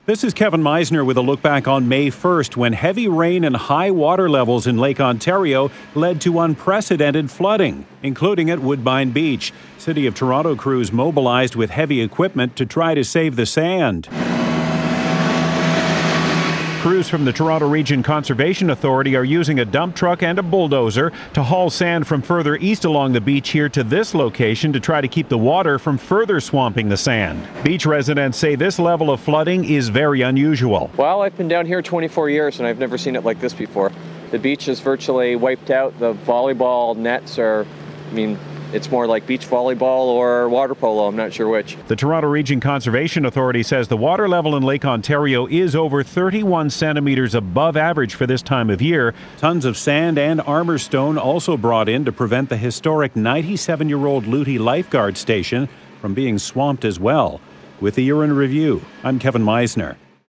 This is Kevin Meisner with a look back on May 1st when heavy rain and high water levels in Lake Ontario led to unprecedented flooding, including at Woodbine Beach. City of Toronto crews mobilized with heavy equipment to try to save the sand. Crews from the Toronto Region Conservation Authority are using a dump truck and a bulldozer to haul sand from further east along the beach here to this location to try to keep the water from further swamping the sand. Beach residents say this level of flooding is very unusual. Well, I've been down here 24 years and I've never seen it like this before. The beach is virtually wiped out. The volleyball nets are, it's more like beach volleyball or water polo, I'm not sure which. The Toronto Region Conservation Authority says the water level in Lake Ontario is over 31 centimeters above average for this time of year. Tons of sand and armor stone also brought in to prevent the historic 97-year-old Looty Lifeguard Station from being swamped as well. With the Year in Review, I'm Kevin Meisner.